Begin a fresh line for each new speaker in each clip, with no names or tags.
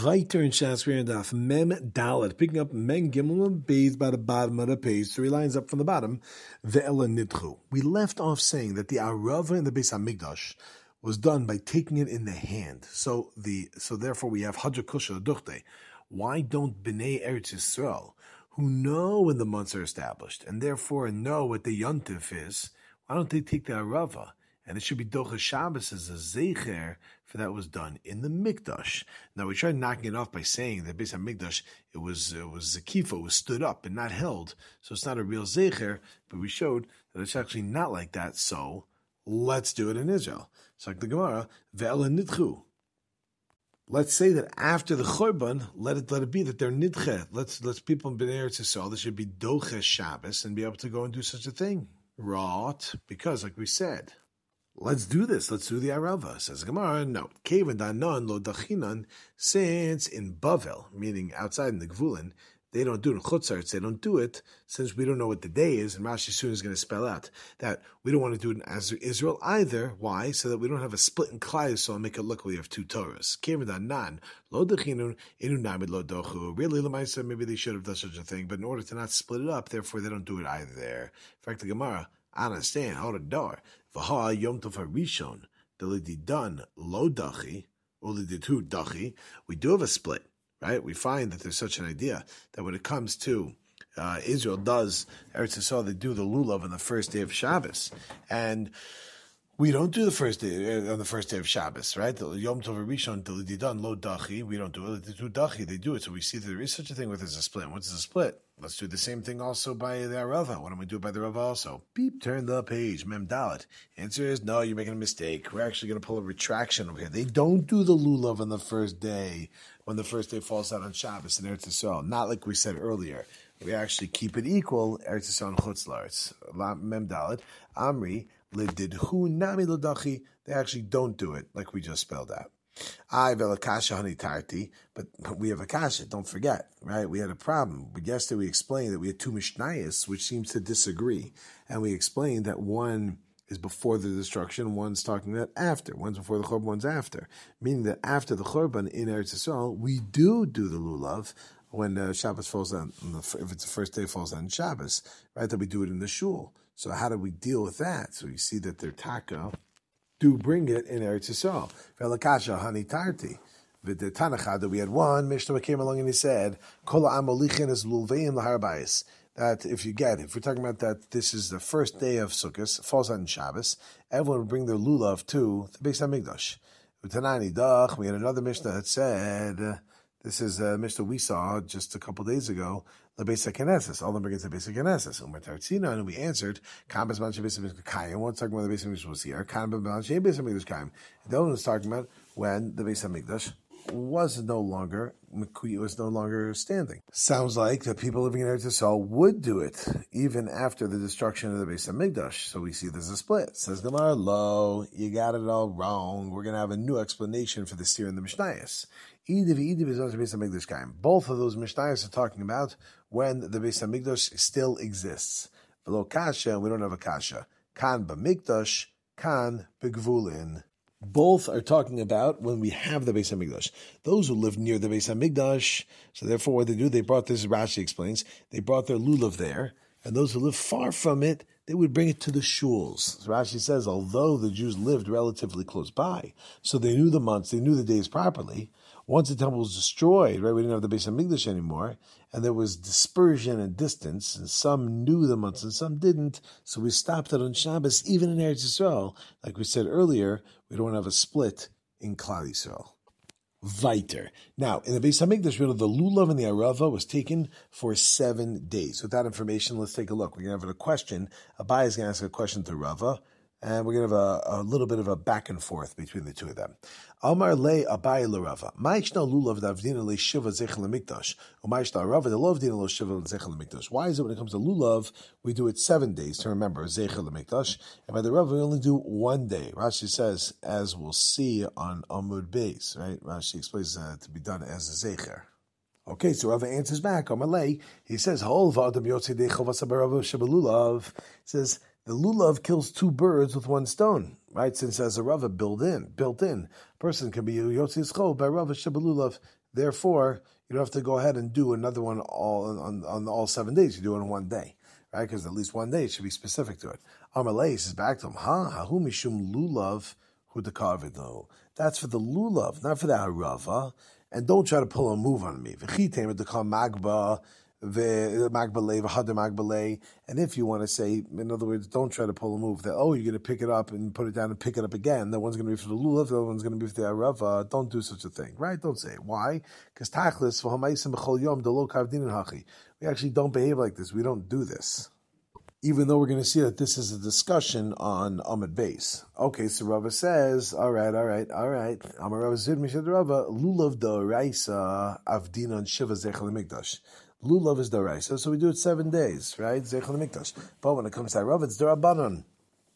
Weiter in Shas we're in Daf Mem Dalet, picking up Mem Gimel Beis by the bottom of the page, 3 lines up from the bottom. Ve'ela nidchu. We left off saying that the arava in the Beis Hamikdash was done by taking it in the hand. So therefore we have Hadra Kusha Duchte. Why don't Bnei Eretz Yisrael, who know when the months are established and therefore know what the Yontif is, why don't they take the arava? And it should be Docha Shabbos as a Zecher, for that was done in the Mikdash. Now we tried knocking it off by saying that based on Mikdash, it was Zekifa, it was stood up and not held. So it's not a real Zecher, but we showed that it's actually not like that. So let's do it in Israel. It's like the Gemara, Ve'ela nidchu. Let's say that after the Chorban, let it be that they're nidche. Let's people in Bnei Eretz Yisrael, they should be Docha Shabbos and be able to go and do such a thing. Rot, because like we said, let's do this. Let's do the Arava. Says Gemara, no. Kevan danan lo dachinan, since in Bavel, meaning outside in the Gvulin, they don't do it in Chutzarts, they don't do it, since we don't know what the day is, and Rashi soon is going to spell out that we don't want to do it in Israel either. Why? So that we don't have a split in Klai, so I'll make it look like we have two Torahs. Kevan danan lo dachinun, inu namid lo dochu. Really, Lamaisa, maybe they should have done such a thing, but in order to not split it up, therefore they don't do it either there. In fact, the Gemara, I understand, hold a door. V'ha Yom Tov HaRishon, done lo dachi, or liditu dachi. We do have a split, right? We find that there's such an idea that when it comes to Israel does, Eretz Yisrael, they do the lulav on the first day of Shabbos. And we don't do the first day on the first day of Shabbos, right? The Yom Tov HaRishon, done lo dachi. We don't do it. Liditu dachi, they do it. So we see that there is such a thing where there's a split. What's a split? Let's do the same thing also by the Arava. Why don't we do it by the Rava also? Beep, turn the page. Mem Dalet. Answer is no, you're making a mistake. We're actually going to pull a retraction over here. They don't do the lulav on the first day, when the first day falls out on Shabbos in Eretz Yisrael. Not like we said earlier. We actually keep it equal, Eretz Yisrael and Chutz La'aretz. Mem Dalet. Amri, lididhu nami lodachi. They actually don't do it like we just spelled out. I velakasha honey tarti, but we have a kasha. Don't forget, right? We had a problem. But yesterday we explained that we had two mishnayos which seems to disagree, and we explained that one is before the destruction, one's talking about after. One's before the chorban, one's after, meaning that after the chorban in Eretz Yisrael, we do the lulav when Shabbos falls on. If it's the first day, it falls on Shabbos, right? That we do it in the shul. So how do we deal with that? So you see that they're taka. Do bring it in Eretz Yisrael. Velakasha hani tarti. With the Tanachah, we had one Mishnah came along and he said, "Kol amolichin is lulveim laharbayis." That if we're talking about that, this is the first day of Sukkot, falls on Shabbos. Everyone would bring their lulav to the Beis Hamikdash. Utanani dach. We had another Mishnah that said, this is a Mishnah we saw just a couple days ago. The Beis HaKnesses, all of them bring it to the Beis HaKnesses. And we answered, Kambas Beis Hamikdash Kayim. One's talking about the Beis Hamikdash was here. Kambas Beis Hamikdash Kayim. The other one was talking about when the Beis Hamikdash was no longer standing. Sounds like the people living in Eretz Yisrael would do it even after the destruction of the Beis Hamikdash. So we see there's a split. Says Gemara, lo, you got it all wrong. We're going to have a new explanation for this here in the Mishnayos. Both of those Mishnayos are talking about when the Beis Hamikdash still exists. Below kasha, we don't have a kasha. Kan b'mikdash, kan b'gvulin. Both are talking about when we have the Beis Hamikdash. Those who live near the Beis Hamikdash, so therefore what they do, they brought this, Rashi explains, they brought their lulav there, and those who live far from it, they would bring it to the shuls. So Rashi says, although the Jews lived relatively close by, so they knew the months, they knew the days properly, once the temple was destroyed, right, we didn't have the Beis Hamikdash anymore, and there was dispersion and distance, and some knew the months and some didn't, so we stopped it on Shabbos, even in Eretz Yisrael. Like we said earlier, we don't have a split in Klal Yisrael. Weiter. Now, in the Beis Hamikdash, the lulav and the arava was taken for 7 days. With that information, let's take a look. We're going to have a question. Abai is going to ask a question to Rava, and we're going to have a little bit of a back and forth between the two of them. Amar le Abai le Rava. Ma'ishna lulav davdina le shiva zechel lemikdash. U'ma'ishna Rava the lovdina lo shiva zechel lemikdash. Why is it when it comes to lulav, we do it 7 days to remember zechel lemikdash, and by the Rava we only do 1 day. Rashi says, as we'll see on Amud Beis, right? Rashi explains to be done as a zecher. Okay, so Rava answers back. Amalei, he says, He says, the lulav kills 2 birds with 1 stone, right? Since as a Rava built in, person can be Yotzi Schol by Rava Shebelulav, Therefore, you don't have to go ahead and do another one on all 7 days. You do it in one day, right? Because at least one day it should be specific to it. Amalei says back to him, hahu mishum lulav hudakavido. That's for the lulav, not for the harava. And don't try to pull a move on me. V'chitem edekam magba. And if you want to say, in other words, don't try to pull a move that, you're going to pick it up and put it down and pick it up again. That one's going to be for the lulav, the other one's going to be for the arava. Don't do such a thing, right? Don't say it. Why? Because we actually don't behave like this. We don't do this. Even though we're going to see that this is a discussion on Amud Beis. Okay, so Rava says, all right. Amar Rava Zid Mishad Rava, lulav d'oraisa avdinan shiva zechel mikdash. Lulav is d'oraisa, so we do it 7 days, right? Zechel mikdash. But when it comes to Rava, it's d'Rabbanan.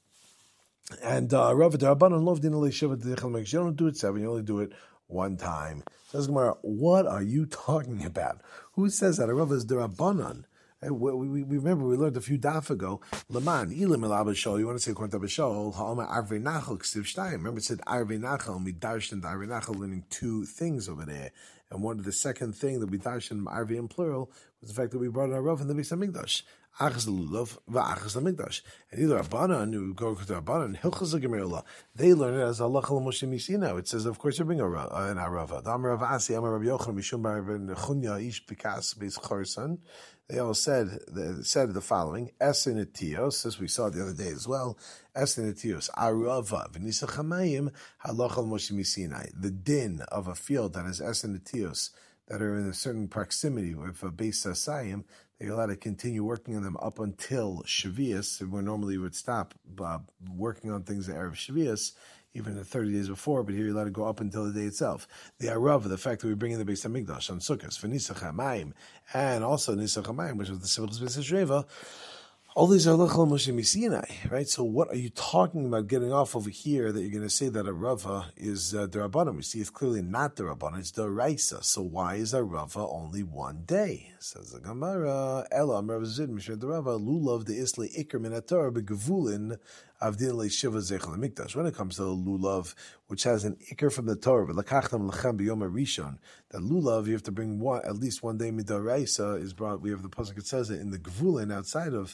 And Rava d'Rabbanan lov dinah shiva zechel mikdash. You don't do it 7, you only do it one time. Says Gemara, what are you talking about? Who says that? Rava is d'Rabbanan. We remember we learned a few daf ago. Laman ilim el abashol. You want to say kwant abashol? Ha'oma arvei nachal ksiv shtayim. Remember it said arvei nachal. We darshan arvei nachal, learning 2 things over there. And one of the second thing that we darshan arvei in plural was the fact that we brought our Rav in the Beis Hamikdash. Achas lulav va'achas l'mikdash. And either Rabbanan, who go to Rabbanan, Hilchas l'gemirullah, they learn it as Allah chal Moshe Misina. It says, of course, you bring an arava. Amar Rav Asi, Amar Rav Yochanan, Mishum bar Chunya ish pikas beis Chorsan. They all said the following: Esenetios, as we saw the other day as well. Esenetios arava v'nisa chamayim halachal Moshe Misinai. The din of a field that is esenetios, that are in a certain proximity with a beis asayim, they're allowed to continue working on them up until Shavuos, where normally you would stop working on things at Erev Shavuos, even the 30 days before, but here you're allowed to go up until the day itself. The Arava, the fact that we bring in the Beis Hamikdash on Sukkot, for Nisach HaMayim, and also Nisach HaMayim, which was the Simchas Beis Hashreva, all these are Lechal Moshe Misinai, right? So what are you talking about getting off over here that you're going to say that a Rava is D'Rabbanan? We see it's clearly not D'Rabbanan, it's D'Oraisa. So why is a Rava only 1 day? Says the Gemara, Ela Amar Zid Mishra D'Rava, Lulav de Isle Iker Min HaTorah Begevulin Avdin Le Shiva Zechel HaMikdash. When it comes to Lulav, which has an Iker from the Torah, L'kachtam L'chem B'yom HaRishon, that Lulav, you have to bring at least 1 day Midoraisa is brought. We have the pasuk that says it in the Gevulin outside of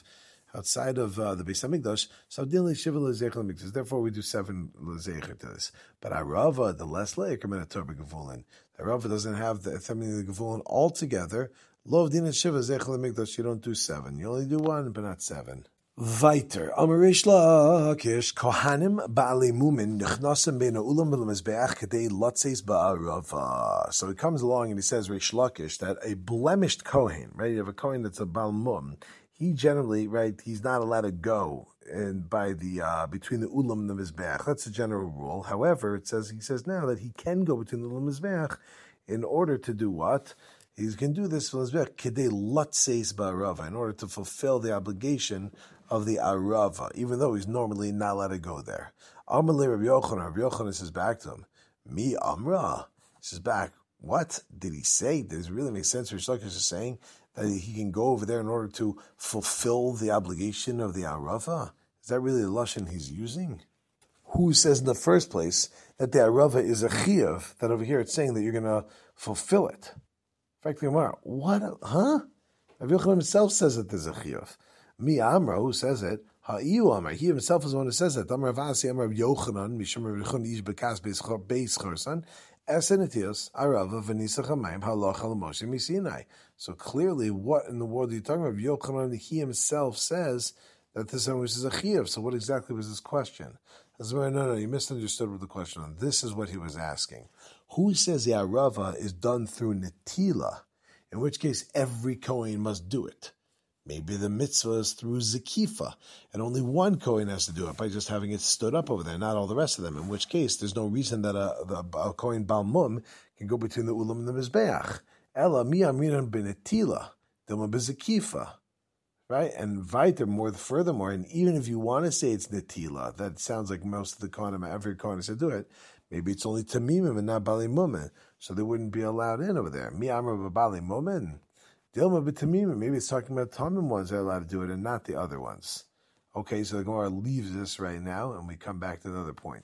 the Beis Hamikdash, so Shiva L'Zeicher L'Mikdash. Therefore, we do 7 L'Zeicher to this. But Arava, the less Le'eker Min HaTorah Begevulin, the Arava doesn't have the Gevulin altogether. Lo Din Shiva Zeicher L'Mikdash, you don't do 7. You only do 1, but not 7. Weiter. Amarish Lakish Kohanim Ba'alei Mumin Nichnasim Bein Ha'ulam V'Lemizbeach Kedei Lotzeis Ba'arava. So he comes along and he says, Rish Lakish, that a blemished Kohen, right? You have a Kohen that's a Baal Mum. He generally, right, he's not allowed to go by the between the ulam and the mizbeach. That's a general rule. However, he says now that he can go between the ulam and mizbeach in order to do what? He can do this for mizbeach kedei latzeis ba'arava, in order to fulfill the obligation of the arava, even though he's normally not allowed to go there. Amalei Rabbi Yochanan says back to him, Mi Amra. He says back, what did he say? Does it really make sense? Rish Lakish is saying that he can go over there in order to fulfill the obligation of the Arava? Is that really the Lashon he's using? Who says in the first place that the Arava is a Chiyuv, that over here it's saying that you're going to fulfill it? In fact, what? Huh? Rabbi Yochanan himself says that there's a Chiyuv. Mi Amra, who says it? Ha'iyu Amar, he himself is the one who says that. Amar Vasi, Amar Yochanan, Mishum Rabbi Yochanan ish bekas beis Chorsan, Esenetios Arava v'nisach hamayim halach al Moshe Misinai. So clearly, what in the world are you talking about? Yochanan, he himself says that this is a chiyuv. So what exactly was his question? No, you misunderstood what the question was. This is what he was asking. Who says the Arava is done through Netila? In which case, every Kohen must do it. Maybe the mitzvah is through Zekifa, and only one Kohen has to do it by just having it stood up over there, not all the rest of them, in which case there's no reason that a Kohen Baal Mum can go between the Ulam and the Mizbeach. Ela mi amiran benetila, dilma bezekifa. Right? And weiter, furthermore, and even if you want to say it's netila, that sounds like most of the Kohanim, every Kohen has to do it, maybe it's only tamimim and not bali mumen, so they wouldn't be allowed in over there. Mi amar b'bali mumen. Dilma b'tamimim, maybe it's talking about tamim ones that are allowed to do it and not the other ones. Okay, so the Gemara leaves this right now, and we come back to another point.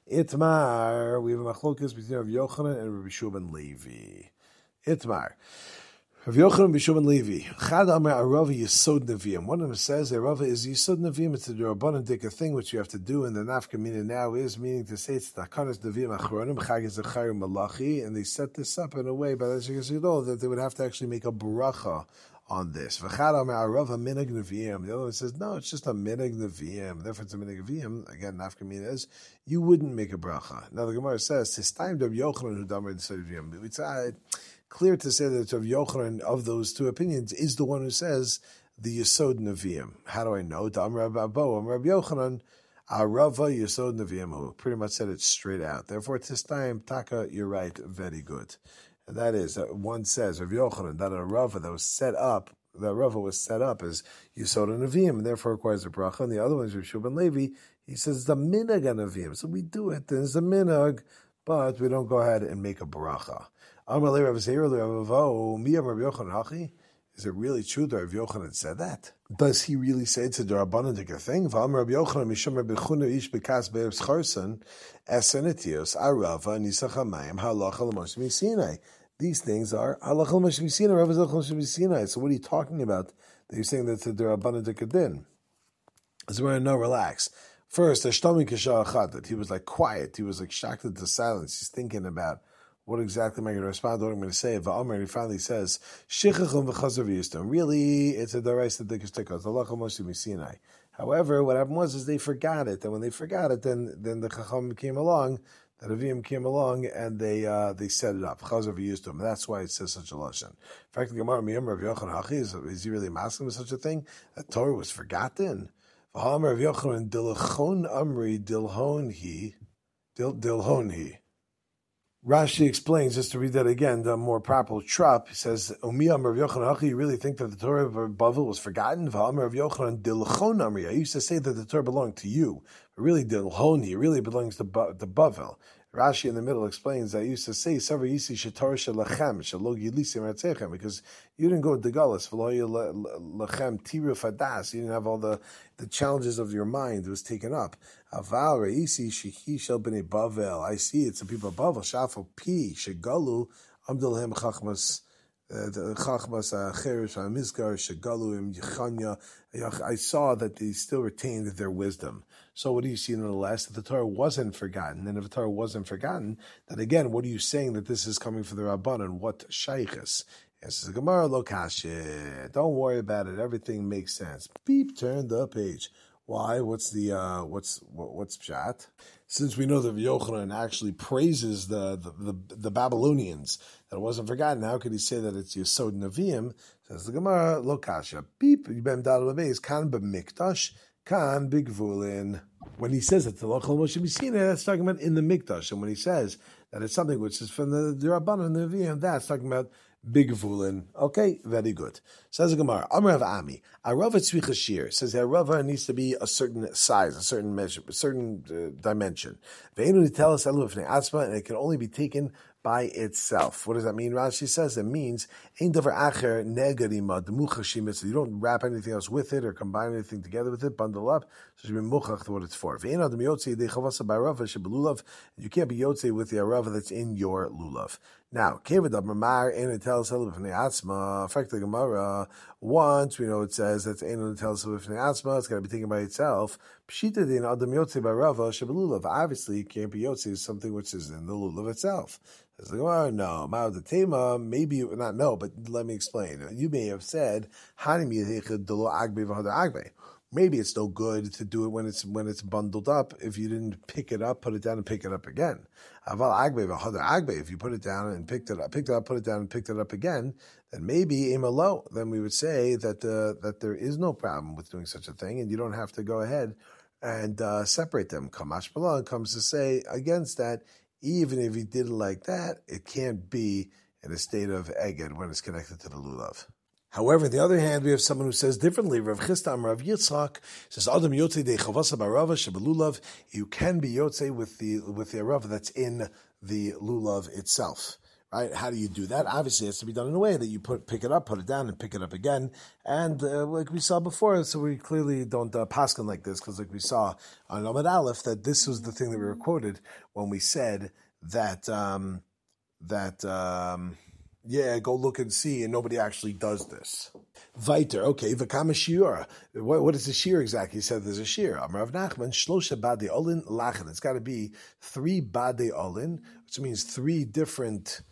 Itmar, we have a machlokes between Rav Yochanan and Rabbi Shua ben Levi. Itmar. Rav Yochanan, Bishum, and Levi. Chad Amar Arava Yisod Neviim. One of them says Arava is Yisod Neviim. It's a Rabbanan thing which you have to do, and the nafka mina now is meaning to say it's Takanas Neviim Achronim Chag Zechayim Malachi, and they set this up in a way by the that they would have to actually make a bracha on this. V'chad Amar Arava Minag Neviim. The other one says no, it's just a Minag Neviim. Therefore, it's a Minag Neviim. Again, nafka mina is you wouldn't make a bracha. Now the Gemara says it's time Rav Yochanan who Damar Yisod Neviim. It's clear to say that Rav Yochanan of those two opinions is the one who says the Yesod Neviim. How do I know? Amar Abo, Amar Rav Yochanan, Arava Yesod Neviim, who pretty much said it straight out. Therefore, at this time, Taka, you're right, very good. And that is, one says, Rav Yochanan, that Arava that was set up, the Rava was set up as Yesod Neviim, and therefore requires a bracha. And the other one is Rav Shua ben Levi, he says it's a minhag Neviim. So we do it, there's a minhag, but we don't go ahead and make a bracha. Is it really true that Rav Yochanan said that? Does he really say it's a Rabbanan thing? These things are halacha l'moshe Sinai, Rav l'moshe Sinai. So what are you talking about? That you're saying that's a Rabbanan din? So we're going to know, relax. First, that he was like quiet, he was like shocked into silence. He's thinking about what exactly am I going to respond to what I'm going to say. Va'omer, he finally says, Shichachum v'chazav yistam. Really, it's a daraisa dikashtikos, halacha l'moshe Sinai. However, what happened was they forgot it, and when they forgot it, then the Chacham came along, the Ravim came along, and they set it up. Chazav yistam. That's why it says such a lashon. In fact, the Gemara Miyam Rav Yochanan Hachi, is he really masking with such a thing? That Torah was forgotten. V'hamer Rav Yochanan dilchon amri dilhon he. Rashi explains, just to read that again, the more proper trop. He says, Umiyam Rav Yochanan Hachi, you really think that the Torah of Bavel was forgotten? V'hamer Rav Yochanan dilchon amri. I used to say that the Torah belonged to you, but really dilhon he, really belongs to Bavel. Rashi in the middle explains, I used to say, because you didn't go to Galus, you didn't have all the challenges of your mind, it was taken up. I see it's the people of Bavel, Shafal P, Shegalu, Amdalhem Chachmas, I saw that they still retained their wisdom. So what do you see nonetheless? That the Torah wasn't forgotten. And if the Torah wasn't forgotten, then again, what are you saying that this is coming for the Rabbanan? What shaykhis? Yes, the Gemara lo kashe. Don't worry about it. Everything makes sense. Beep, turn the page. Why? What's pshat? Since we know that Yochanan actually praises the Babylonians, that it wasn't forgotten, how could he say that it's Yesod Neviim? Says the Gemara, lo kasha. Beep, yibem dal is kan b'mikdash, kan b'gvulin. When he says that the lochal Moshe Sinai, that's talking about in the mikdash, and when he says that it's something which is from the Rabbanan Neviim, that's talking about big vulin. Okay, very good. Says the Gemara, Amar of Ami, Arava tzricha shir. Says that Arava needs to be a certain size, a certain measure, a certain dimension. Ve'enu nitelas elu b'fnei atzma, and it can only be taken by itself. What does that mean? Rashi says it means ein davar acher negarima demucha shimitz. You don't wrap anything else with it or combine anything together with it, bundle up. So you be muchach to what it's for. Ve'en adam yotzi dechavasa b'arava shebelulav. You can't be yotzi with the arava that's in your lulav. Now, kevad amar ein nitelas elu b'fnei atzma. Effect the Gemara. Once we know it says that's ein nitelas elu b'fnei atzma. It's got to be taken by itself. Pshita din adam yotzi b'arava shebelulav. Obviously, you can't be yotzi is something which is in the lulav itself. It's like, oh, no, Ma'od maybe not no, but let me explain. You may have said, maybe it's no good to do it when it's bundled up. If you didn't pick it up, put it down and pick it up again. If you put it down and picked it up, put it down and picked it up again, then maybe imalo. Then we would say that there is no problem with doing such a thing, and you don't have to go ahead and separate them. Kamash Balan comes to say against that. Even if he did it like that, it can't be in a state of eged when it's connected to the lulav. However, on the other hand, we have someone who says differently. Rav Chistam, Rav Yitzchak says, "Adam yotzei de chavasa barava shebelulav." You can be yotzei with the arava that's in the lulav itself. Right? How do you do that? Obviously, it has to be done in a way that you pick it up, put it down, and pick it up again. And like we saw before, so we clearly don't paskin like this, because like we saw on Amud Aleph, that this was the thing that we were quoted when we said that yeah, go look and see, and nobody actually does this. Weiter, okay, v'kama shiur. What is the shear exactly? He said there's a shear. Amar Rav Nachman, shlosha badei olin lachen. It's got to be 3 badei olin, which means 3 different,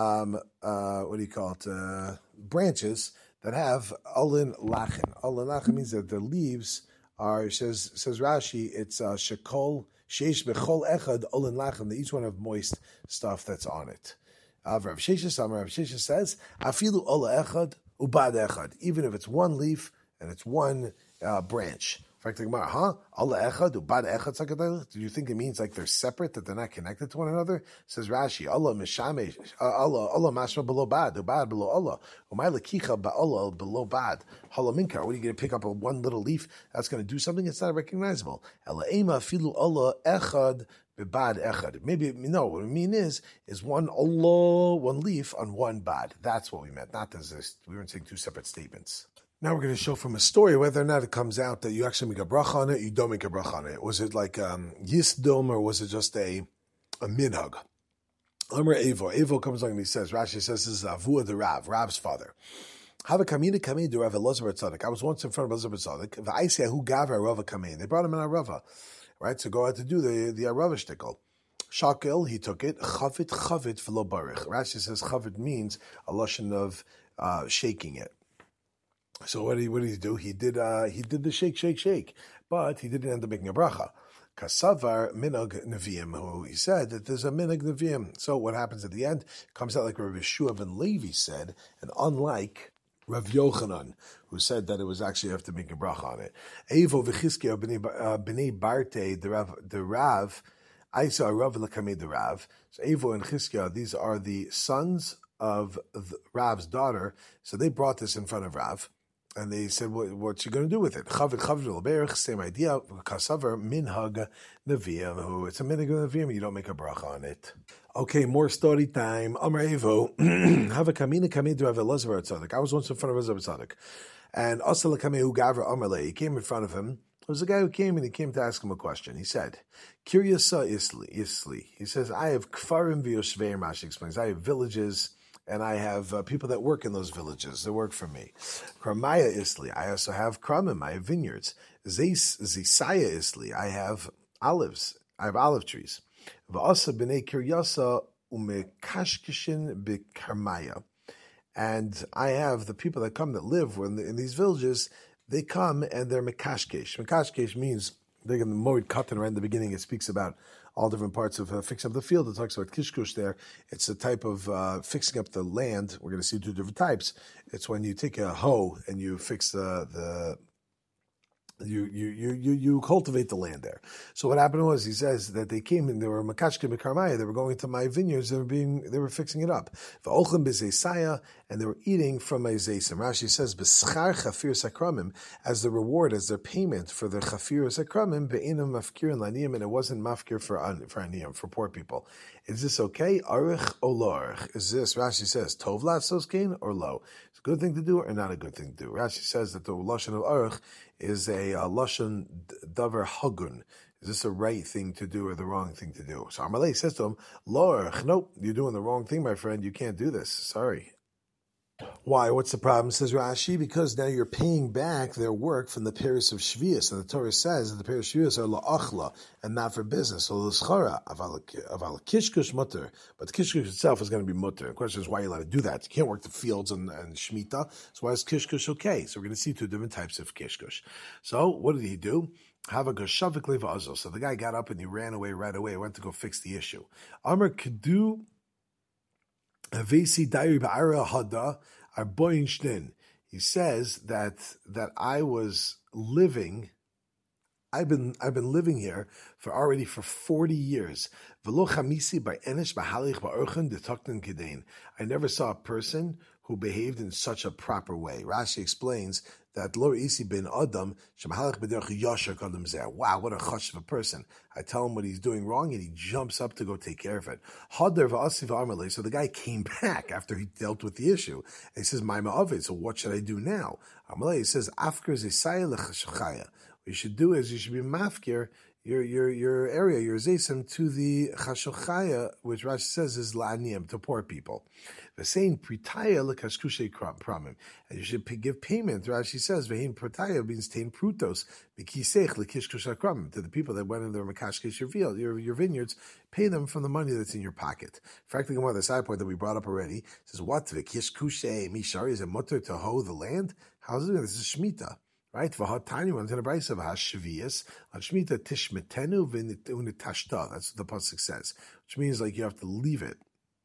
what do you call it, branches that have olin lachen. Olin lachen means that the leaves are, says Rashi, it's shekol, sheish bechol echad olin lachen. They each one have moist stuff that's on it. Rav Sheshes says, afilu ola echad ubad echad, even if it's one leaf and it's one branch. In fact, ola echad ubad echad. Do you think it means like they're separate, that they're not connected to one another? Says Rashi, Allah mishamesh, Allah mashma below bad, ubad below Allah, umay lekicha ba'Allah below bad. Hala minkar. What are you going to pick up one little leaf that's going to do something? It's not recognizable. Ela ema afilu ola echad. Bad echad. Maybe, no, what we mean is one Allah, one leaf on one bad. That's what we meant, not as this. We weren't saying 2 separate statements. Now we're going to show from a story whether or not it comes out that you actually make a bracha on it, you don't make a bracha on it. Was it like yisdom, or was it just a minhag? Amar Evo. Evo comes along and he says, Rashi says, this is Avua the Rav's father. Have a kamina kamei to Rav Elazar Tzaddik. I was once in front of Elazar Tzaddik. V'aiseh hu gaver Rava kamei. They brought him in Arava. Right, so go out to do the Arava shtickle. Shakel, he took it. Chavit v'lo barich. Rashi says chavit means a lashon of shaking it. So what did he do? He did the shake, but he didn't end up making a bracha. Kasavar minag neviim, who he said that there's a minag neviim. So what happens at the end comes out like Rabbi Yeshua ben Levi said, and unlike Rav Yochanan, who said that it was actually have to make a bracha on it. Evo v'chizkiah b'nei Barte, the Rav, I saw Rav l'kamei the Rav. So Evo and Chizkiah, these are the sons of Rav's daughter. So they brought this in front of Rav, and they said, "What's you going to do with it?" Chavit l'berich, same idea. Kasavar minhag neviim. It's a minhag neviim. You don't make a bracha on it. Okay, more story time. Amar Evo, have a kamina kamei to Rav Elazar Tzaddik. I was once in front of Elazar Tzaddik, and Asal kamei hu gavra Amarle. He came in front of him. There was a guy who came and he came to ask him a question. He said, "Kiryasa isli." He says, "I have kfarim v'yoshveim." Rashi explains, "I have villages, and I have people that work in those villages. They work for me. Kramaya isli. I also have kramim. I have vineyards. Zisaya isli. I have olives. I have olive trees. V'asa b'nei kiryasa umekashkishin b'karmaya." And I have the people that come that live in these villages. They come and they're mekashkesh. Mekashkesh means they're in the Moed Katan right in the beginning. It speaks about all different parts of fixing up the field. It talks about kishkush there. It's a type of fixing up the land. We're going to see 2 different types. It's when you take a hoe and you fix you cultivate the land there. So what happened was, he says that they came and they were makashke bekarmaya. They were going to my vineyards. They were fixing it up. V'ochem b'zeisaya, and they were eating from my zeisim. Rashi says b'schar chafir sakramim, as the reward, as their payment for the chafir sakramim be'inam mafkir and laniyim, and it wasn't mafkir for aniyim, for poor people. Is this okay? Arich or lo arich? Is this, Rashi says, tov latsos kain or lo? It's a good thing to do or not a good thing to do? Rashi says that the lashon of arich is a lashon davar hagun. Is this a right thing to do or the wrong thing to do? So Amalei says to him, lo arich, nope, you're doing the wrong thing, my friend. You can't do this. Sorry. Why? What's the problem? Says Rashi, because now you're paying back their work from the Paris of Shvius, and the Torah says that the Paris of Shvius are la'achla and not for business. So l'schara aval kishkush mutter, but the kishkush itself is going to be mutter. The question is, why are you allowed to do that? You can't work the fields and shmita. So why is kishkush okay? So we're going to see 2 different types of kishkush. So what did he do? Have a gashavik leva azo. So the guy got up and he ran away right away. Went to go fix the issue. Amar kedu. He says that I was living. I've been living here for 40 years. I never saw a person who behaved in such a proper way. Rashi explains that Lo Isi bin Adam Shemahalach B'derech Yashar Kadam Zeh. Wow, what a chush of a person! I tell him what he's doing wrong, and he jumps up to go take care of it. Hadar v'asiv amalei. So the guy came back after he dealt with the issue, and he says, "Ma'ima Ovid. So what should I do now?" Amalei says, "Afker zesayel lechashchaya." What you should do is you should be mafkir your area, your zesim, to the chashochaya, which Rashi says is la'aniyim, to poor people. The same pritaya lekashkushe pramim, and you should give payment. Rashi says vehin pritaya means tain prutos b'kisech lekishkusha kramim, to the people that went in their makashkesh your vineyards. Pay them from the money that's in your pocket. Frankly, the side point that we brought up already says what v'kishkushe mishari, is it mutter to hoe the land? How's it doing? This is shmita. Right, v'hatani runs in a brayso of hashvias on shmita tishmetenu v'unitashta. That's what the pasuk says, which means like you have to leave it.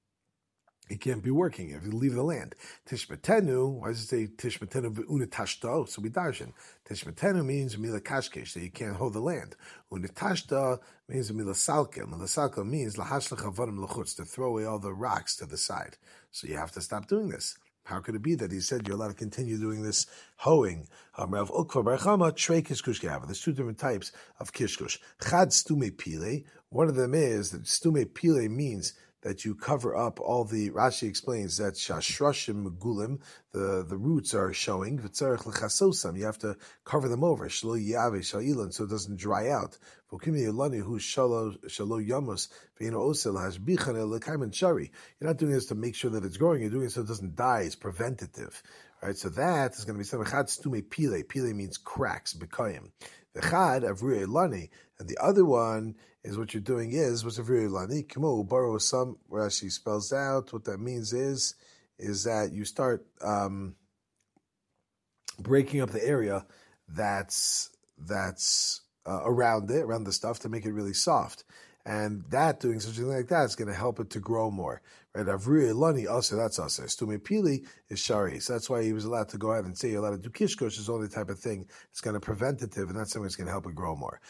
It can't be working if you leave the land. Tishmetenu. Why does it say tishmetenu v'unitashta? So we darshan. Tishmetenu means mila kashkesh, that you can't hold the land. Unitashta means mila salka. Mila salka means lahashlech avadim l'chutz, to throw away all the rocks to the side. So you have to stop doing this. How could it be that he said you're allowed to continue doing this hoeing? Rav Ukva Bar Chama, Trei Kishkush Gava. There's two different types of Kishkush. Chad Stume Pile. One of them is that Stume Pile means that you cover up all the, Rashi explains that Shashrashim Gulim, the roots are showing, V'tzarech L'chasosam, you have to cover them over, Shlo Yave Sha'ilan, so it doesn't dry out. V'kimi Yelani Hu Shalo Yamos, V'ino Osel Hashbichan El Lekaiman Shari. You're not doing this to make sure that it's growing, you're doing it so it doesn't die, it's preventative. Right, so that is going to be something. Chad Stume Pile. Pile means cracks, B'kayim. The Chad Avrei Lani, and the other one is what you're doing is what's Avrei Lani. Kimo borrow some, where she spells out what that means is that you start breaking up the area that's around the stuff to make it really soft. And that, doing something like that, is going to help it to grow more. Right? Avrei Lani also, that's also. Stume Pili is Shari. So that's why he was allowed to go ahead and say you're allowed to do Kishkosh, is the only type of thing that's going to preventative, and that's something that's going to help it grow more.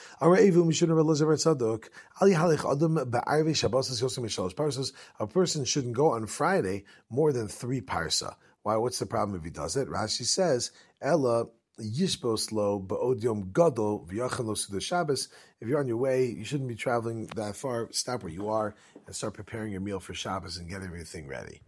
A person shouldn't go on Friday more than 3 parsa. Why? What's the problem if he does it? Rashi says, Ella Yishboslo Ba'odium Gadol V'yachalo Suda Shabbos. If you're on your way, you shouldn't be traveling that far. Stop where you are and start preparing your meal for Shabbos and get everything ready.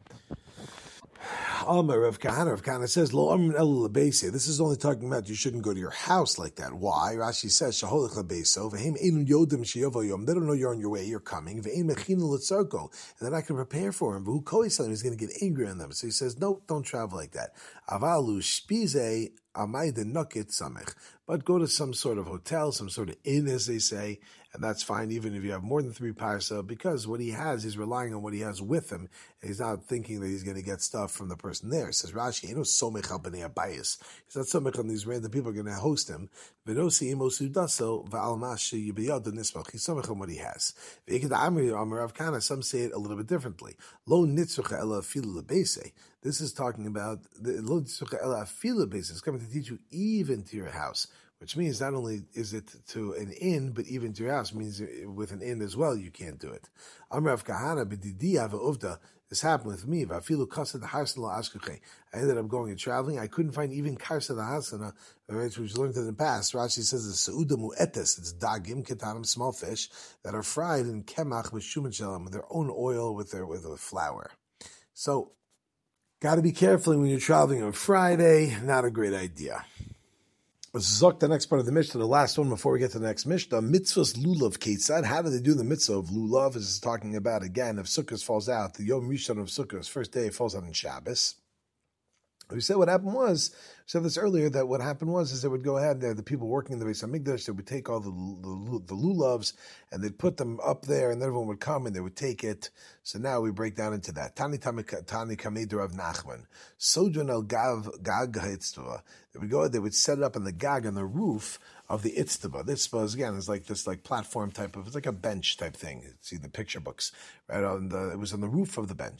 Rav Kahana says, Lo Amrin El Lebeise. This is only talking about you shouldn't go to your house like that. Why? Rashi says, Shaholech Lebeso, V'heim Einun Yodim Sheyovo Yom. They don't know you're on your way, you're coming. V'ein Mechinu L'tzarko. And they're not going to prepare for him. V'hu Koisalim, he's going to get angry on them. So he says, no, don't travel like that. Avalu Shpize Amay de Nukit Samech. But go to some sort of hotel, some sort of inn, as they say, and that's fine, even if you have more than 3 parsa, because what he has, he's relying on what he has with him, and he's not thinking that he's going to get stuff from the person there. It says Rashi, somech al b'nei abayis. He's not somech on these random people are going to host him. V'nosi imosu daso v'al mashi yibiyad nismach. He's somech on what he has. V'ikid amri amar Rav Kana. Some say it a little bit differently. Lo nitzrucha ela afilu lebeise. This is talking about the lo nitzrucha ela afilu lebeise. It's coming to teach you even to your house. Which means not only is it to an inn, but even to your house, means with an inn as well, you can't do it. Amrav Kahana b'didi ava uvda. This happened with me. V'afilu kasa d'harsan lo ashkuche. I ended up going and traveling. I couldn't find even karsa d'harsana, which we've learned in the past. Rashi says it's seuda mu'etes. It's dagim ketanim, small fish that are fried in kemach with shuman shalom, with their own oil, with their flour. So, got to be careful when you're traveling on Friday. Not a great idea. Zok, the next part of the Mishnah, the last one before we get to the next Mishnah, mitzvahs lulav ketzad. How do they do the mitzvah of lulav? This is talking about, again, if Sukkot falls out, the Yom Rishon of Sukkot, first day, falls out on Shabbos. We said what happened was, we said this earlier, that what happened was is they would go ahead, the people working in the Beis HaMikdash, they would take all the lulavs and they'd put them up there, and everyone would come and they would take it. So now we break down into that. Tani Kamei Rav Nachman. Sojon el Gag Haitztava. They would go, they would set it up on the Gag, on the roof of the Itztava. The Itztava is, again, is like this like platform type of, it's like a bench type thing. See the picture books, right? It was on the roof of the bench.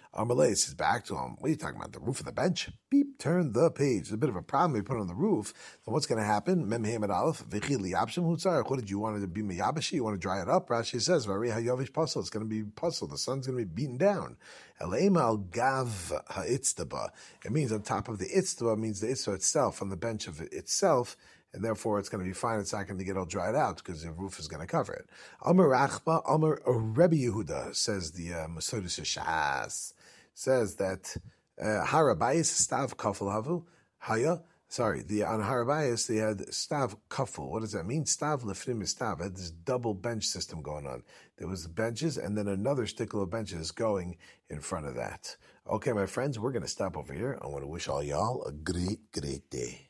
Amalei says back to him, what are you talking about, the roof of the bench? Beep, turn the page. There's a bit of a problem. We put it on the roof. Then what's going to happen? Mem Hamad Aleph, Vichi Liabshim Hutzar. What did you want it to be Miyabashi? You want to dry it up? Rashi says, Vari Hayovish Puzzle. It's going to be puzzle. The sun's going to be beaten down. Elema al Gav Ha'itztaba. It means on top of the Itztaba, means the Itztaba itself, on the bench of it itself, and therefore it's going to be fine. It's not going to get all dried out because the roof is going to cover it. Amar Rachba, Amar Rebbe Yehuda, says the Masodus Shas, says that Harabayis Stav Kafel Havu Haya. Sorry, on Harabayis they had Stav Kafel. What does that mean? Stav Lefnim Stav had this double bench system going on. There was the benches and then another stickle of benches going in front of that. Okay, my friends, we're going to stop over here. I want to wish all y'all a great, great day.